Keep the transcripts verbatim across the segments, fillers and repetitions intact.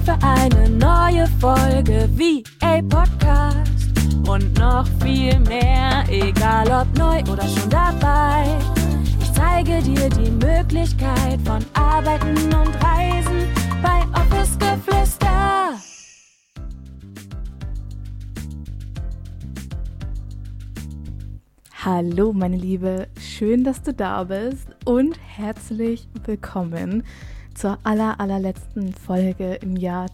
für eine neue Folge V A Podcast. Und noch viel mehr, egal ob neu oder schon dabei. Ich zeige dir die Möglichkeit von Arbeiten und Reisen bei Office Geflüster. Hallo meine Liebe, schön, dass du da bist und herzlich willkommen zur aller, allerletzten Folge im Jahr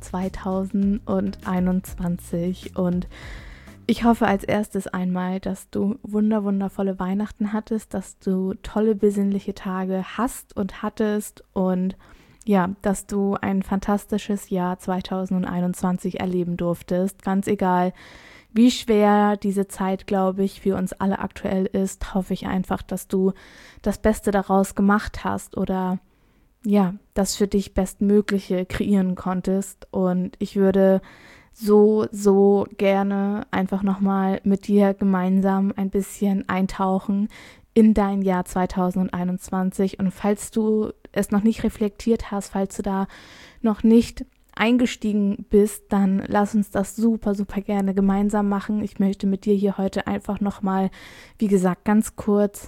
zweitausendeinundzwanzig. Und ich hoffe als erstes einmal, dass du wunder, wundervolle Weihnachten hattest, dass du tolle besinnliche Tage hast und hattest und ja, dass du ein fantastisches Jahr zweitausendeinundzwanzig erleben durftest. Ganz egal, wie schwer diese Zeit, glaube ich, für uns alle aktuell ist, hoffe ich einfach, dass du das Beste daraus gemacht hast oder ja, das für dich Bestmögliche kreieren konntest. Und ich würde so, so gerne einfach nochmal mit dir gemeinsam ein bisschen eintauchen in dein Jahr zweitausendeinundzwanzig. Und falls du es noch nicht reflektiert hast, falls du da noch nicht eingestiegen bist, dann lass uns das super, super gerne gemeinsam machen. Ich möchte mit dir hier heute einfach nochmal, wie gesagt, ganz kurz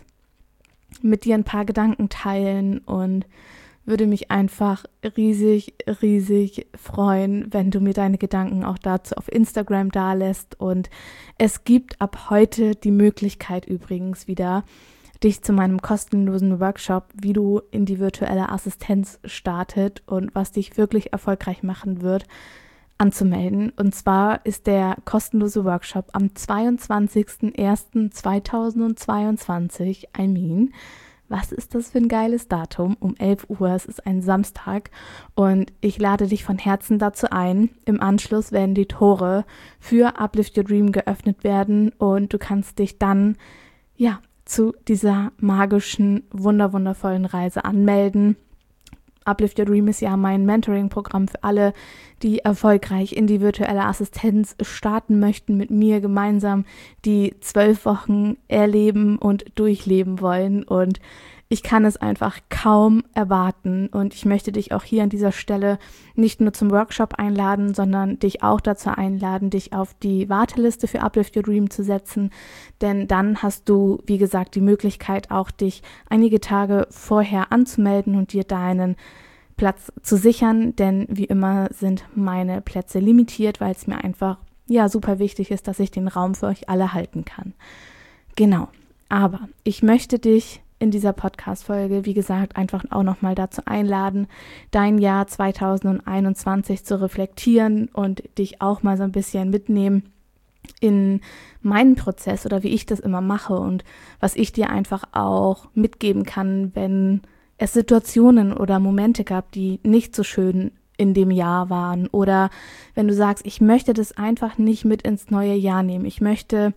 mit dir ein paar Gedanken teilen und würde mich einfach riesig, riesig freuen, wenn du mir deine Gedanken auch dazu auf Instagram dalässt. Und es gibt ab heute die Möglichkeit übrigens wieder, dich zu meinem kostenlosen Workshop, wie du in die virtuelle Assistenz startet und was dich wirklich erfolgreich machen wird, anzumelden. Und zwar ist der kostenlose Workshop am zweiundzwanzigsten ersten zweitausendzweiundzwanzig. I mean, was ist das für ein geiles Datum? Um elf Uhr, es ist ein Samstag und ich lade dich von Herzen dazu ein. Im Anschluss werden die Tore für Uplift Your Dream geöffnet werden und du kannst dich dann, ja, zu dieser magischen, wunder wundervollen Reise anmelden. Uplift Your Dream ist ja mein Mentoring-Programm für alle, die erfolgreich in die virtuelle Assistenz starten möchten, mit mir gemeinsam die zwölf Wochen erleben und durchleben wollen. Und ich kann es einfach kaum erwarten. Und ich möchte dich auch hier an dieser Stelle nicht nur zum Workshop einladen, sondern dich auch dazu einladen, dich auf die Warteliste für Uplift Your Dream zu setzen. Denn dann hast du, wie gesagt, die Möglichkeit auch, dich einige Tage vorher anzumelden und dir deinen Platz zu sichern. Denn wie immer sind meine Plätze limitiert, weil es mir einfach ja super wichtig ist, dass ich den Raum für euch alle halten kann. Genau, aber ich möchte dich in dieser Podcast-Folge, wie gesagt, einfach auch nochmal dazu einladen, dein Jahr zweitausendeinundzwanzig zu reflektieren und dich auch mal so ein bisschen mitnehmen in meinen Prozess oder wie ich das immer mache und was ich dir einfach auch mitgeben kann, wenn es Situationen oder Momente gab, die nicht so schön in dem Jahr waren oder wenn du sagst, ich möchte das einfach nicht mit ins neue Jahr nehmen, ich möchte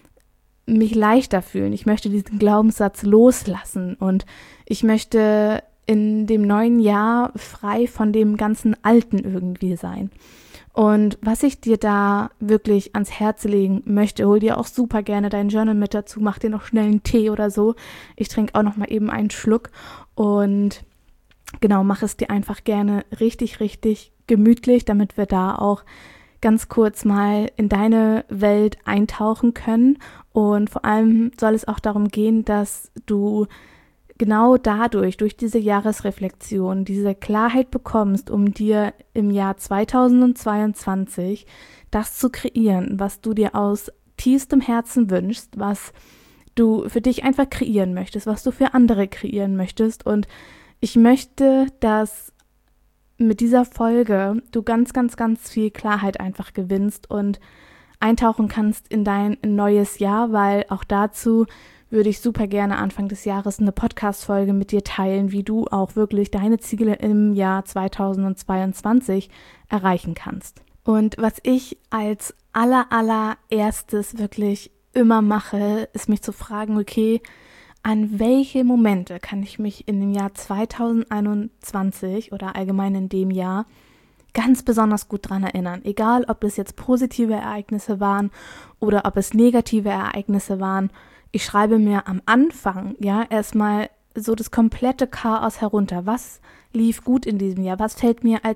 mich leichter fühlen. Ich möchte diesen Glaubenssatz loslassen und ich möchte in dem neuen Jahr frei von dem ganzen Alten irgendwie sein. Und was ich dir da wirklich ans Herz legen möchte, hol dir auch super gerne dein Journal mit dazu, mach dir noch schnell einen Tee oder so. Ich trinke auch noch mal eben einen Schluck und genau, mach es dir einfach gerne richtig, richtig gemütlich, damit wir da auch ganz kurz mal in deine Welt eintauchen können. Und vor allem soll es auch darum gehen, dass du genau dadurch, durch diese Jahresreflexion, diese Klarheit bekommst, um dir im Jahr zweitausendzweiundzwanzig das zu kreieren, was du dir aus tiefstem Herzen wünschst, was du für dich einfach kreieren möchtest, was du für andere kreieren möchtest. Und ich möchte, dass mit dieser Folge du ganz, ganz, ganz viel Klarheit einfach gewinnst und eintauchen kannst in dein neues Jahr, weil auch dazu würde ich super gerne Anfang des Jahres eine Podcast-Folge mit dir teilen, wie du auch wirklich deine Ziele im Jahr zweitausendzweiundzwanzig erreichen kannst. Und was ich als aller, allererstes wirklich immer mache, ist mich zu fragen, okay, an welche Momente kann ich mich in dem Jahr zweitausendeinundzwanzig oder allgemein in dem Jahr ganz besonders gut dran erinnern. Egal, ob es jetzt positive Ereignisse waren oder ob es negative Ereignisse waren. Ich schreibe mir am Anfang ja erstmal so das komplette Chaos herunter. Was lief gut in diesem Jahr? Was fällt mir als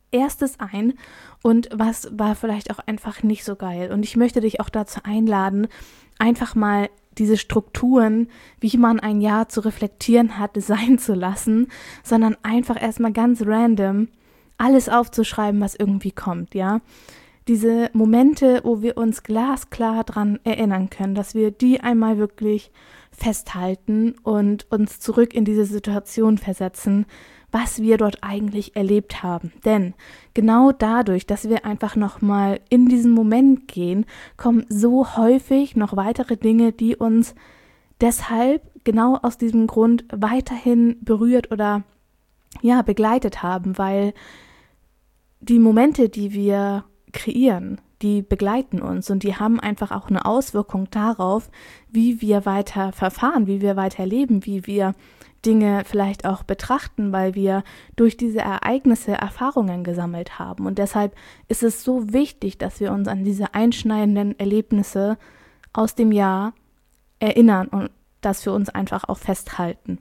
erstes ein und was war vielleicht auch einfach nicht so geil. Und ich möchte dich auch dazu einladen, einfach mal diese Strukturen, wie man ein Jahr zu reflektieren hat, sein zu lassen, sondern einfach erstmal ganz random alles aufzuschreiben, was irgendwie kommt, ja. Diese Momente, wo wir uns glasklar dran erinnern können, dass wir die einmal wirklich festhalten und uns zurück in diese Situation versetzen, was wir dort eigentlich erlebt haben. Denn genau dadurch, dass wir einfach nochmal in diesen Moment gehen, kommen so häufig noch weitere Dinge, die uns deshalb genau aus diesem Grund weiterhin berührt oder ja, begleitet haben, weil die Momente, die wir kreieren, die begleiten uns und die haben einfach auch eine Auswirkung darauf, wie wir weiter verfahren, wie wir weiter leben, wie wir Dinge vielleicht auch betrachten, weil wir durch diese Ereignisse Erfahrungen gesammelt haben. Und deshalb ist es so wichtig, dass wir uns an diese einschneidenden Erlebnisse aus dem Jahr erinnern und das für uns einfach auch festhalten.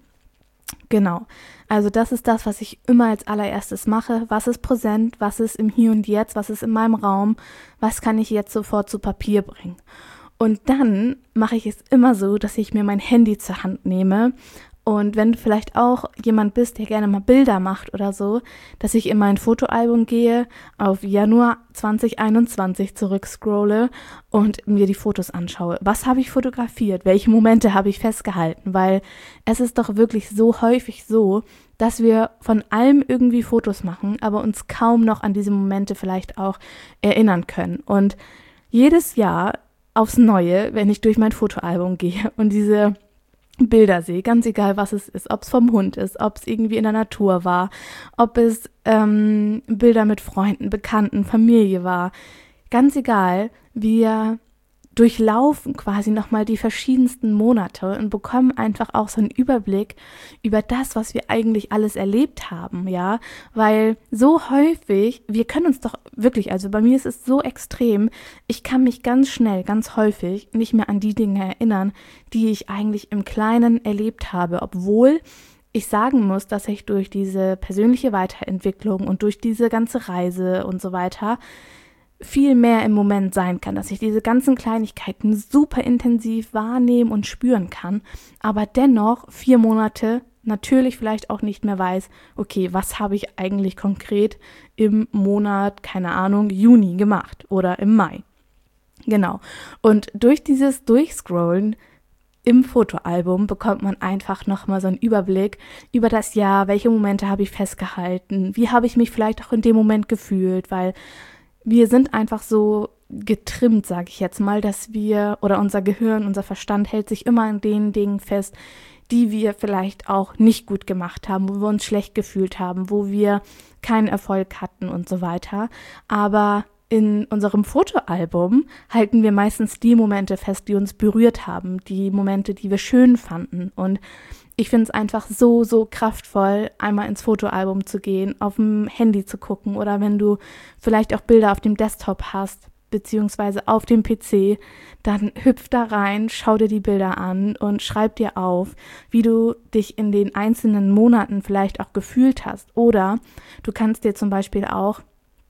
Genau, also das ist das, was ich immer als allererstes mache. Was ist präsent, was ist im Hier und Jetzt, was ist in meinem Raum, was kann ich jetzt sofort zu Papier bringen? Und dann mache ich es immer so, dass ich mir mein Handy zur Hand nehme. Und wenn du vielleicht auch jemand bist, der gerne mal Bilder macht oder so, dass ich in mein Fotoalbum gehe, auf Januar zwanzig einundzwanzig zurückscrolle und mir die Fotos anschaue. Was habe ich fotografiert? Welche Momente habe ich festgehalten? Weil es ist doch wirklich so häufig so, dass wir von allem irgendwie Fotos machen, aber uns kaum noch an diese Momente vielleicht auch erinnern können. Und jedes Jahr aufs Neue, wenn ich durch mein Fotoalbum gehe und diese Bilder sehe, ganz egal was es ist, ob es vom Hund ist, ob es irgendwie in der Natur war, ob es ähm, Bilder mit Freunden, Bekannten, Familie war, ganz egal, wir durchlaufen quasi nochmal die verschiedensten Monate und bekommen einfach auch so einen Überblick über das, was wir eigentlich alles erlebt haben, ja, weil so häufig, wir können uns doch wirklich, also bei mir ist es so extrem, ich kann mich ganz schnell, ganz häufig nicht mehr an die Dinge erinnern, die ich eigentlich im Kleinen erlebt habe, obwohl ich sagen muss, dass ich durch diese persönliche Weiterentwicklung und durch diese ganze Reise und so weiter viel mehr im Moment sein kann, dass ich diese ganzen Kleinigkeiten super intensiv wahrnehmen und spüren kann, aber dennoch vier Monate natürlich vielleicht auch nicht mehr weiß, okay, was habe ich eigentlich konkret im Monat, keine Ahnung, Juni gemacht oder im Mai. Genau. Und durch dieses Durchscrollen im Fotoalbum bekommt man einfach nochmal so einen Überblick über das Jahr, welche Momente habe ich festgehalten, wie habe ich mich vielleicht auch in dem Moment gefühlt, weil wir sind einfach so getrimmt, sage ich jetzt mal, dass wir, oder unser Gehirn, unser Verstand hält sich immer an den Dingen fest, die wir vielleicht auch nicht gut gemacht haben, wo wir uns schlecht gefühlt haben, wo wir keinen Erfolg hatten und so weiter. Aber in unserem Fotoalbum halten wir meistens die Momente fest, die uns berührt haben, die Momente, die wir schön fanden. Und ich finde es einfach so, so kraftvoll, einmal ins Fotoalbum zu gehen, auf dem Handy zu gucken oder wenn du vielleicht auch Bilder auf dem Desktop hast, beziehungsweise auf dem P C, dann hüpf da rein, schau dir die Bilder an und schreib dir auf, wie du dich in den einzelnen Monaten vielleicht auch gefühlt hast. Oder du kannst dir zum Beispiel auch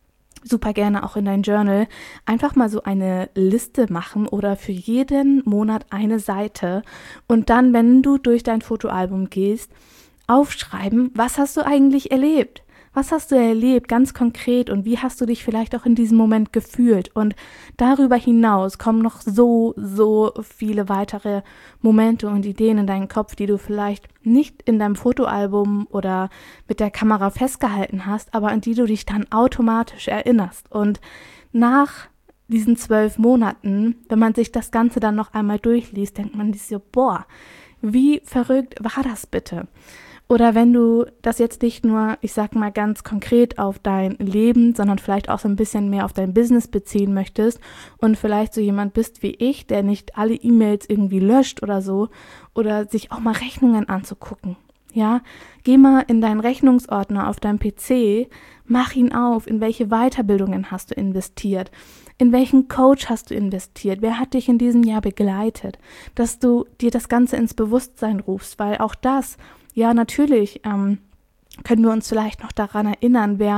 super gerne auch in dein Journal einfach mal so eine Liste machen oder für jeden Monat eine Seite und dann, wenn du durch dein Fotoalbum gehst, aufschreiben, was hast du eigentlich erlebt? Was hast du erlebt, ganz konkret und wie hast du dich vielleicht auch in diesem Moment gefühlt? Und darüber hinaus kommen noch so, so viele weitere Momente und Ideen in deinen Kopf, die du vielleicht nicht in deinem Fotoalbum oder mit der Kamera festgehalten hast, aber an die du dich dann automatisch erinnerst. Und nach diesen zwölf Monaten, wenn man sich das Ganze dann noch einmal durchliest, denkt man sich so, boah, wie verrückt war das bitte? Oder wenn du das jetzt nicht nur, ich sag mal ganz konkret auf dein Leben, sondern vielleicht auch so ein bisschen mehr auf dein Business beziehen möchtest und vielleicht so jemand bist wie ich, der nicht alle E-Mails irgendwie löscht oder so, oder sich auch mal Rechnungen anzugucken. Ja, geh mal in deinen Rechnungsordner auf deinem P C, mach ihn auf, in welche Weiterbildungen hast du investiert, in welchen Coach hast du investiert, wer hat dich in diesem Jahr begleitet, dass du dir das Ganze ins Bewusstsein rufst, weil auch das, ja, natürlich ähm, können wir uns vielleicht noch daran erinnern, wer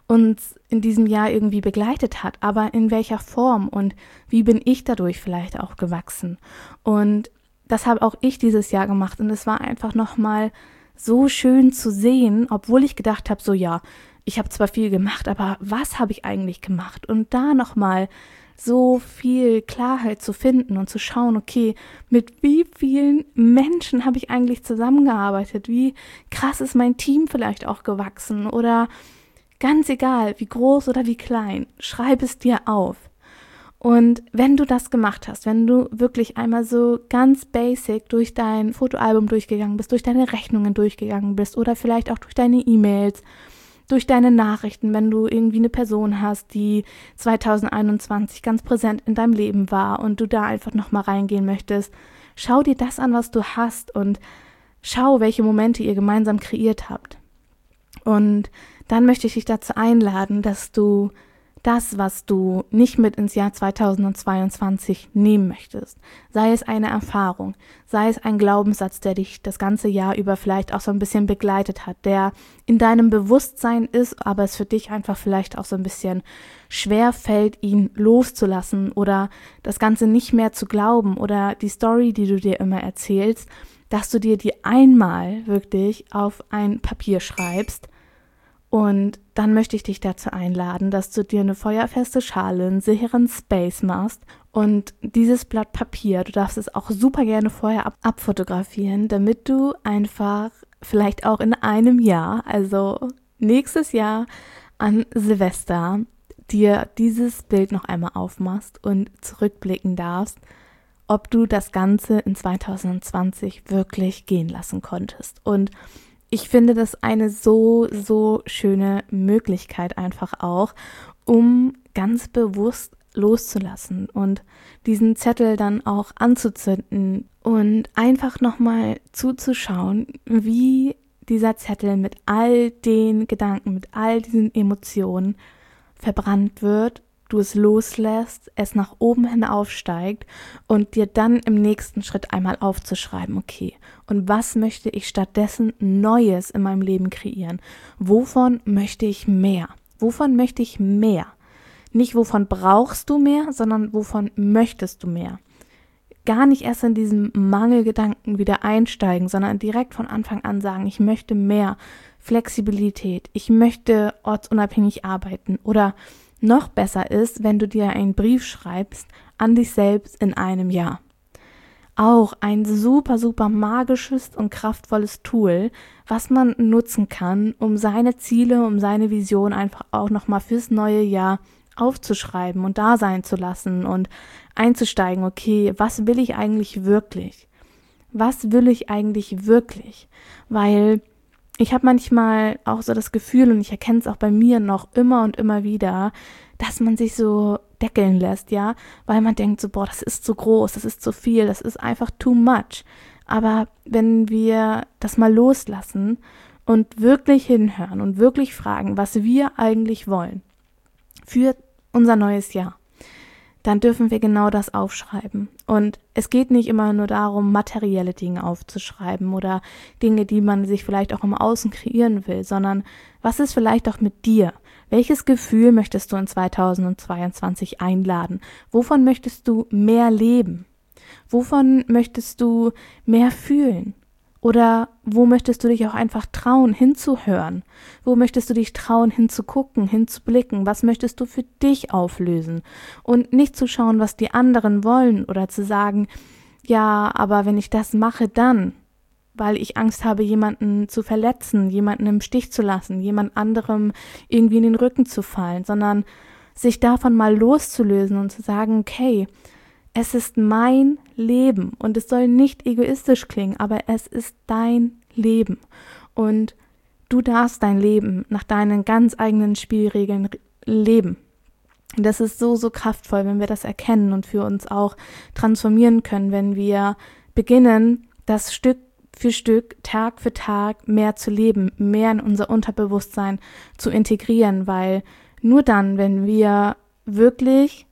uns in diesem Jahr irgendwie begleitet hat, aber in welcher Form und wie bin ich dadurch vielleicht auch gewachsen. Und das habe auch ich dieses Jahr gemacht und es war einfach nochmal so schön zu sehen, obwohl ich gedacht habe, so ja, ich habe zwar viel gemacht, aber was habe ich eigentlich gemacht? Und da nochmal so viel Klarheit zu finden und zu schauen, okay, mit wie vielen Menschen habe ich eigentlich zusammengearbeitet? Wie krass ist mein Team vielleicht auch gewachsen? Oder ganz egal, wie groß oder wie klein, schreib es dir auf. Und wenn du das gemacht hast, wenn du wirklich einmal so ganz basic durch dein Fotoalbum durchgegangen bist, durch deine Rechnungen durchgegangen bist oder vielleicht auch durch deine E-Mails, durch deine Nachrichten, wenn du irgendwie eine Person hast, die zwanzig einundzwanzig ganz präsent in deinem Leben war und du da einfach nochmal reingehen möchtest, schau dir das an, was du hast und schau, welche Momente ihr gemeinsam kreiert habt. Und dann möchte ich dich dazu einladen, dass du das, was du nicht mit ins Jahr zweitausendzweiundzwanzig nehmen möchtest, sei es eine Erfahrung, sei es ein Glaubenssatz, der dich das ganze Jahr über vielleicht auch so ein bisschen begleitet hat, der in deinem Bewusstsein ist, aber es für dich einfach vielleicht auch so ein bisschen schwer fällt, ihn loszulassen oder das Ganze nicht mehr zu glauben oder die Story, die du dir immer erzählst, dass du dir die einmal wirklich auf ein Papier schreibst. Und dann möchte ich dich dazu einladen, dass du dir eine feuerfeste Schale, einen sicheren Space machst und dieses Blatt Papier, du darfst es auch super gerne vorher ab- abfotografieren, damit du einfach vielleicht auch in einem Jahr, also nächstes Jahr an Silvester, dir dieses Bild noch einmal aufmachst und zurückblicken darfst, ob du das Ganze in zwanzig zwanzig wirklich gehen lassen konntest. Und ich finde das eine so, so schöne Möglichkeit einfach auch, um ganz bewusst loszulassen und diesen Zettel dann auch anzuzünden und einfach nochmal zuzuschauen, wie dieser Zettel mit all den Gedanken, mit all diesen Emotionen verbrannt wird, du es loslässt, es nach oben hin aufsteigt und dir dann im nächsten Schritt einmal aufzuschreiben, okay, und was möchte ich stattdessen Neues in meinem Leben kreieren? Wovon möchte ich mehr? Wovon möchte ich mehr? Nicht wovon brauchst du mehr, sondern wovon möchtest du mehr? Gar nicht erst in diesen Mangelgedanken wieder einsteigen, sondern direkt von Anfang an sagen, ich möchte mehr Flexibilität, ich möchte ortsunabhängig arbeiten oder noch besser ist, wenn du dir einen Brief schreibst an dich selbst in einem Jahr. Auch ein super, super magisches und kraftvolles Tool, was man nutzen kann, um seine Ziele, um seine Vision einfach auch nochmal fürs neue Jahr aufzuschreiben und da sein zu lassen und einzusteigen, okay, was will ich eigentlich wirklich? Was will ich eigentlich wirklich? Weil ich habe manchmal auch so das Gefühl, und ich erkenne es auch bei mir noch immer und immer wieder, dass man sich so deckeln lässt, ja, weil man denkt so, boah, das ist zu groß, das ist zu viel, das ist einfach too much. Aber wenn wir das mal loslassen und wirklich hinhören und wirklich fragen, was wir eigentlich wollen für unser neues Jahr, dann dürfen wir genau das aufschreiben. Und es geht nicht immer nur darum, materielle Dinge aufzuschreiben oder Dinge, die man sich vielleicht auch im Außen kreieren will, sondern was ist vielleicht auch mit dir? Welches Gefühl möchtest du in zweitausendzweiundzwanzig einladen? Wovon möchtest du mehr leben? Wovon möchtest du mehr fühlen? Oder wo möchtest du dich auch einfach trauen, hinzuhören? Wo möchtest du dich trauen, hinzugucken, hinzublicken? Was möchtest du für dich auflösen? Und nicht zu schauen, was die anderen wollen oder zu sagen, ja, aber wenn ich das mache, dann, weil ich Angst habe, jemanden zu verletzen, jemanden im Stich zu lassen, jemand anderem irgendwie in den Rücken zu fallen, sondern sich davon mal loszulösen und zu sagen, okay, es ist mein Leben und es soll nicht egoistisch klingen, aber es ist dein Leben und du darfst dein Leben nach deinen ganz eigenen Spielregeln leben. Und das ist so, so kraftvoll, wenn wir das erkennen und für uns auch transformieren können, wenn wir beginnen, das Stück für Stück, Tag für Tag mehr zu leben, mehr in unser Unterbewusstsein zu integrieren, weil nur dann, wenn wir wirklich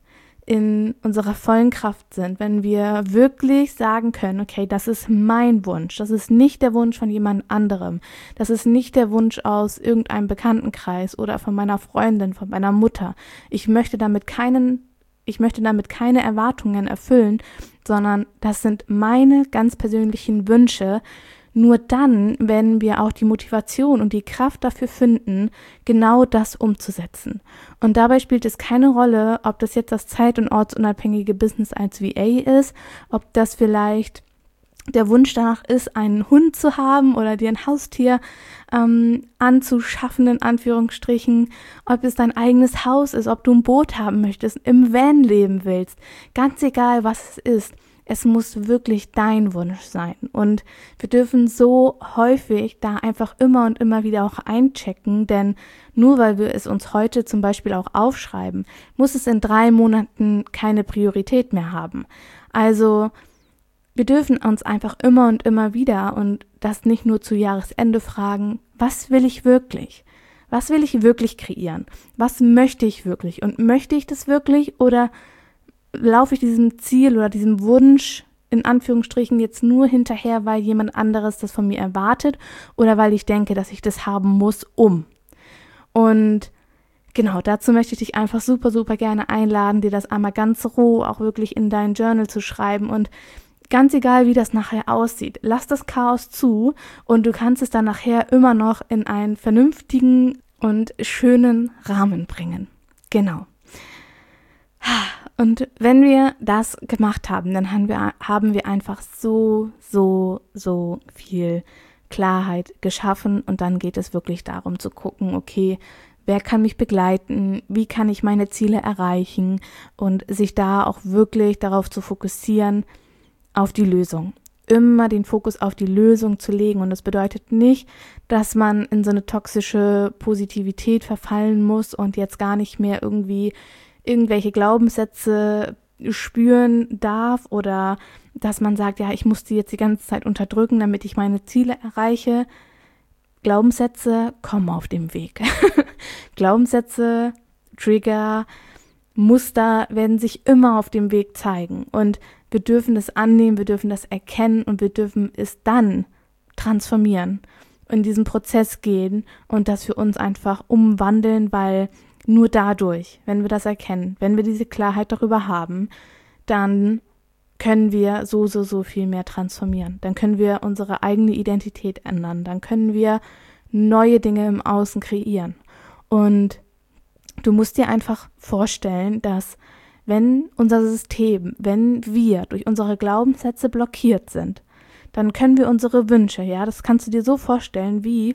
in unserer vollen Kraft sind, wenn wir wirklich sagen können, okay, das ist mein Wunsch, das ist nicht der Wunsch von jemand anderem, das ist nicht der Wunsch aus irgendeinem Bekanntenkreis oder von meiner Freundin, von meiner Mutter. Ich möchte damit keinen, ich möchte damit keine Erwartungen erfüllen, sondern das sind meine ganz persönlichen Wünsche. Nur dann werden wir auch die Motivation und die Kraft dafür finden, genau das umzusetzen. Und dabei spielt es keine Rolle, ob das jetzt das zeit- und ortsunabhängige Business als V A ist, ob das vielleicht der Wunsch danach ist, einen Hund zu haben oder dir ein Haustier ähm, anzuschaffen, in Anführungsstrichen, ob es dein eigenes Haus ist, ob du ein Boot haben möchtest, im Van leben willst, ganz egal, was es ist. Es muss wirklich dein Wunsch sein und wir dürfen so häufig da einfach immer und immer wieder auch einchecken, denn nur weil wir es uns heute zum Beispiel auch aufschreiben, muss es in drei Monaten keine Priorität mehr haben. Also wir dürfen uns einfach immer und immer wieder und das nicht nur zu Jahresende fragen, was will ich wirklich? Was will ich wirklich kreieren? Was möchte ich wirklich? Und möchte ich das wirklich oder laufe ich diesem Ziel oder diesem Wunsch in Anführungsstrichen jetzt nur hinterher, weil jemand anderes das von mir erwartet oder weil ich denke, dass ich das haben muss, um. Und genau, dazu möchte ich dich einfach super, super gerne einladen, dir das einmal ganz roh auch wirklich in dein Journal zu schreiben und ganz egal, wie das nachher aussieht, lass das Chaos zu und du kannst es dann nachher immer noch in einen vernünftigen und schönen Rahmen bringen. Genau. Und wenn wir das gemacht haben, dann haben wir, haben wir einfach so, so, so viel Klarheit geschaffen und dann geht es wirklich darum zu gucken, okay, wer kann mich begleiten, wie kann ich meine Ziele erreichen und sich da auch wirklich darauf zu fokussieren, auf die Lösung. Immer den Fokus auf die Lösung zu legen und das bedeutet nicht, dass man in so eine toxische Positivität verfallen muss und jetzt gar nicht mehr irgendwie irgendwelche Glaubenssätze spüren darf oder dass man sagt, ja, ich muss die jetzt die ganze Zeit unterdrücken, damit ich meine Ziele erreiche. Glaubenssätze kommen auf dem Weg. Glaubenssätze, Trigger, Muster werden sich immer auf dem Weg zeigen und wir dürfen das annehmen, wir dürfen das erkennen und wir dürfen es dann transformieren, in diesen Prozess gehen und das für uns einfach umwandeln, weil nur dadurch, wenn wir das erkennen, wenn wir diese Klarheit darüber haben, dann können wir so, so, so viel mehr transformieren. Dann können wir unsere eigene Identität ändern. Dann können wir neue Dinge im Außen kreieren. Und du musst dir einfach vorstellen, dass wenn unser System, wenn wir durch unsere Glaubenssätze blockiert sind, dann können wir unsere Wünsche, ja, das kannst du dir so vorstellen, wie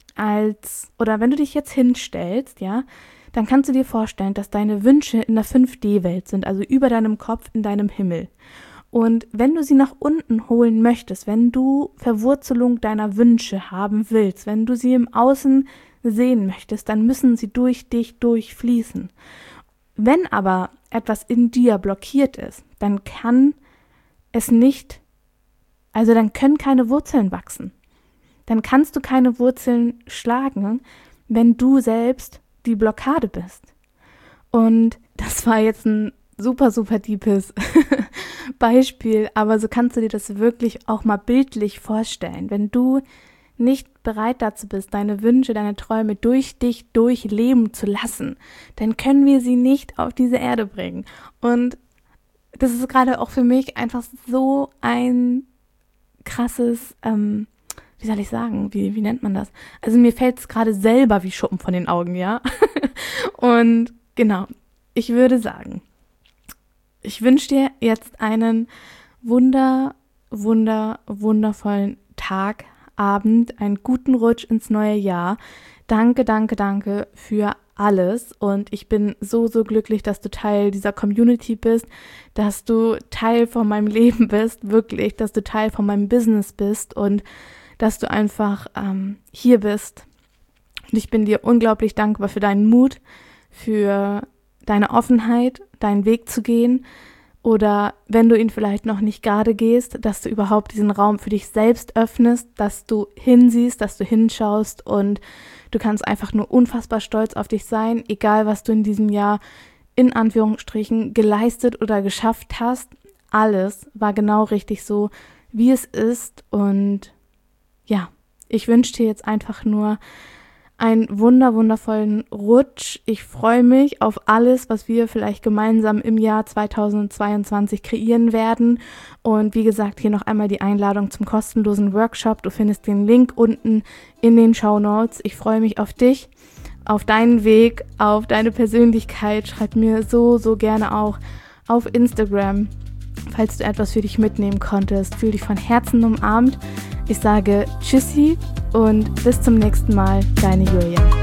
als, oder wenn du dich jetzt hinstellst, ja, dann kannst du dir vorstellen, dass deine Wünsche in der fünf D Welt sind, also über deinem Kopf in deinem Himmel. Und wenn du sie nach unten holen möchtest, wenn du Verwurzelung deiner Wünsche haben willst, wenn du sie im Außen sehen möchtest, dann müssen sie durch dich durchfließen. Wenn aber etwas in dir blockiert ist, dann kann es nicht, also dann können keine Wurzeln wachsen. Dann kannst du keine Wurzeln schlagen, wenn du selbst die Blockade bist. Und das war jetzt ein super, super deepes Beispiel, aber so kannst du dir das wirklich auch mal bildlich vorstellen. Wenn du nicht bereit dazu bist, deine Wünsche, deine Träume durch dich durchleben zu lassen, dann können wir sie nicht auf diese Erde bringen. Und das ist gerade auch für mich einfach so ein krasses, ähm, wie soll ich sagen, wie, wie nennt man das? Also mir fällt es gerade selber wie Schuppen von den Augen, ja? Und genau, ich würde sagen, ich wünsche dir jetzt einen wunder, wunder, wundervollen Tag, Abend, einen guten Rutsch ins neue Jahr. Danke, danke, danke für alles und ich bin so, so glücklich, dass du Teil dieser Community bist, dass du Teil von meinem Leben bist, wirklich, dass du Teil von meinem Business bist und dass du einfach ähm, hier bist. Und ich bin dir unglaublich dankbar für deinen Mut, für deine Offenheit, deinen Weg zu gehen oder wenn du ihn vielleicht noch nicht gerade gehst, dass du überhaupt diesen Raum für dich selbst öffnest, dass du hinsiehst, dass du hinschaust und du kannst einfach nur unfassbar stolz auf dich sein, egal was du in diesem Jahr in Anführungsstrichen geleistet oder geschafft hast. Alles war genau richtig so, wie es ist. Und ja, ich wünsche dir jetzt einfach nur einen wunder, wundervollen Rutsch. Ich freue mich auf alles, was wir vielleicht gemeinsam im Jahr zweitausendzweiundzwanzig kreieren werden. Und wie gesagt, hier noch einmal die Einladung zum kostenlosen Workshop. Du findest den Link unten in den Shownotes. Ich freue mich auf dich, auf deinen Weg, auf deine Persönlichkeit. Schreib mir so, so gerne auch auf Instagram, falls du etwas für dich mitnehmen konntest. Fühl dich von Herzen umarmt. Ich sage Tschüssi und bis zum nächsten Mal, deine Julia.